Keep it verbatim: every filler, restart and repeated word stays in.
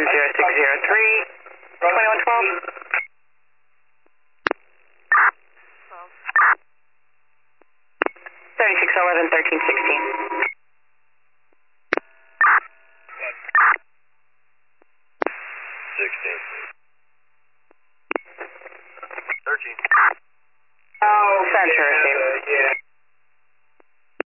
zero six zero three, twenty-one twelve. thirty-six eleven, thirteen sixteen. sixteen. thirteen. Center receive.